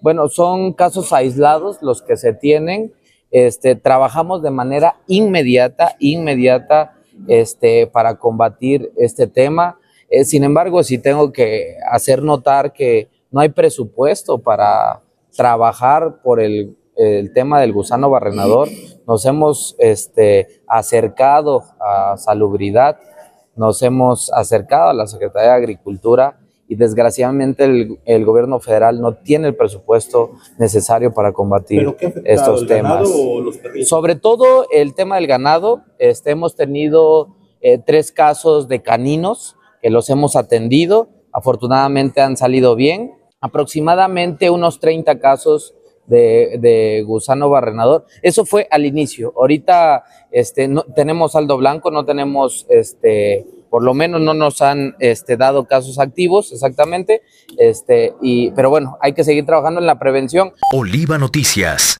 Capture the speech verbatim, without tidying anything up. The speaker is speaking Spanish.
Bueno, son casos aislados los que se tienen. Este, trabajamos de manera inmediata, inmediata, este, para combatir este tema. Eh, sin embargo, sí tengo que hacer notar que no hay presupuesto para trabajar por el, el tema del gusano barrenador. Nos hemos este, acercado a Salubridad, nos hemos acercado a la Secretaría de Agricultura y desgraciadamente el, el gobierno federal no tiene el presupuesto necesario para combatir estos temas. Sobre todo el tema del ganado, este, hemos tenido eh, tres casos de caninos que los hemos atendido, afortunadamente han salido bien, aproximadamente unos treinta casos de, de gusano barrenador. Eso fue al inicio. Ahorita este, no, tenemos saldo blanco, no tenemos, este, por lo menos no nos han este, dado casos activos exactamente, este, y, pero bueno, hay que seguir trabajando en la prevención. Oliva Noticias.